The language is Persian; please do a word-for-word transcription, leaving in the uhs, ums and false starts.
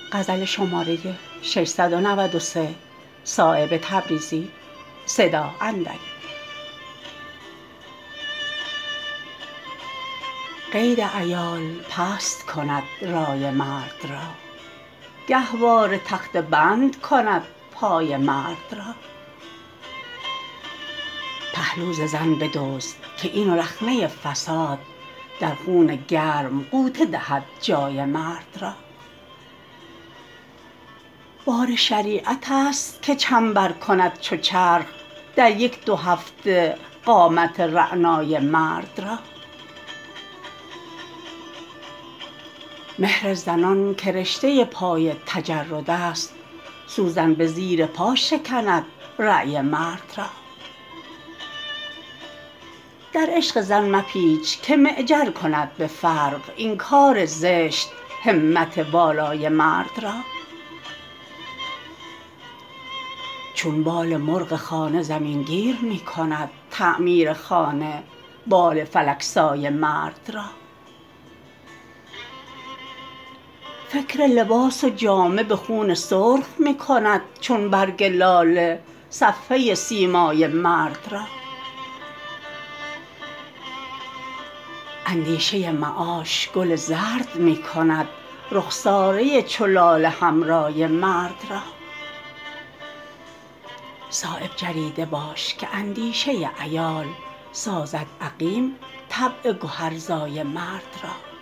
قید عیال پست کند رای مرد را گهواره تخته بند کند پای مرد را پهلو ز زن بدزد که این رخنه فساد در خون گرم غوطه دهد جای مرد را بار شریعت است که چنبر کند چو چرخ در یک دو هفته قامت رعنای مرد را مهر زنان که رشته پای تجرد است سوزن به زیر پا شکند رای مرد را در عشق زن مپیچ که معجر کند به فرق این کار زشت همت والای مرد را چون بال مرغ خانه زمین گیر می کند تعمیر خانه بال فلک سای مرد را فکر لباس و جامه به خون سرخ می کند چون برگ لاله صفحه سیمای مرد را اندیشه معاش گل زرد می کند رخساره چو لاله حمرای مرد را صایب جریده باش که اندیشه عیال سازد عقیم طبع گهرزای مرد را